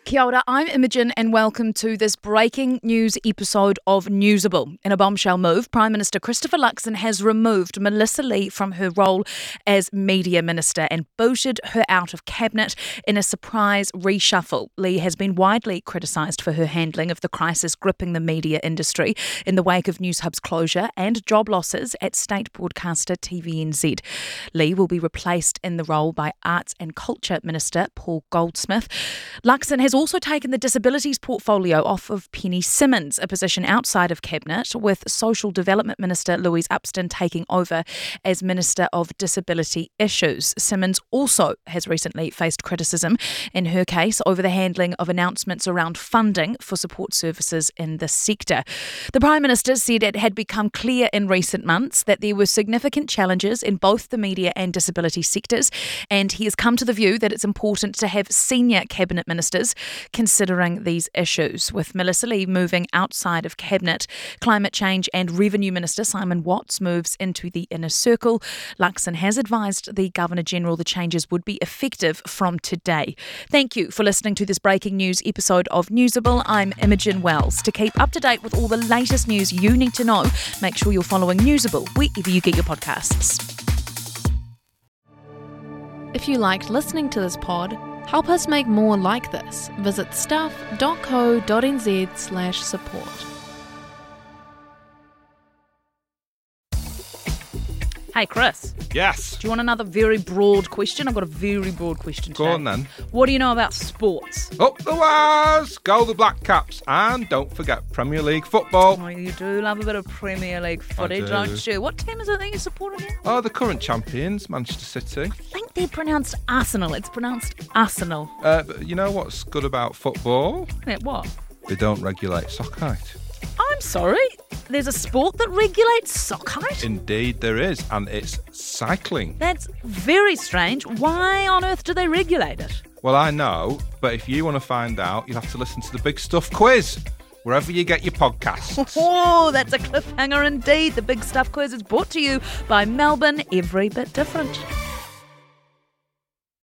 Kia ora, I'm Imogen and welcome to this breaking news episode of Newsable. In a bombshell move, Prime Minister Christopher Luxon has removed Melissa Lee from her role as Media Minister and booted her out of Cabinet in a surprise reshuffle. Lee has been widely criticised for her handling of the crisis gripping the media industry in the wake of Newshub's closure and job losses at state broadcaster TVNZ. Lee will be replaced in the role by Arts and Culture Minister Paul Goldsmith. Luxon has also taken the disabilities portfolio off of Penny Simmons, a position outside of Cabinet, with Social Development Minister Louise Upston taking over as Minister of Disability Issues. Simmons also has recently faced criticism in her case over the handling of announcements around funding for support services in the sector. The Prime Minister said it had become clear in recent months that there were significant challenges in both the media and disability sectors, and he has come to the view that it's important to have senior Cabinet ministers considering these issues. With Melissa Lee moving outside of Cabinet, Climate Change and Revenue Minister Simon Watts moves into the inner circle. Luxon has advised the Governor-General the changes would be effective from today. Thank you for listening to this breaking news episode of Newsable. I'm Imogen Wells. To keep up to date with all the latest news you need to know, make sure you're following Newsable wherever you get your podcasts. If you liked listening to this pod, help us make more like this. Visit stuff.co.nz/support. Hey, Chris. Yes. Do you want another very broad question? I've got a very broad question today. Go on then. What do you know about sports? Up the wires! Go the Black Caps. And don't forget Premier League football. Oh, you do love a bit of Premier League footy, do. don't you? What team is it that you support again? Oh, the current champions, Manchester City. I think they're pronounced Arsenal. It's pronounced Arsenal. But you know what's good about football? Yeah, what? They don't regulate sock height. I'm sorry? There's a sport that regulates sock height? Indeed there is, and it's cycling. That's very strange. Why on earth do they regulate it? Well, I know, but if you want to find out, you'll have to listen to the Big Stuff quiz, wherever you get your podcasts. Oh, that's a cliffhanger indeed. The Big Stuff quiz is brought to you by Melbourne Every Bit Different.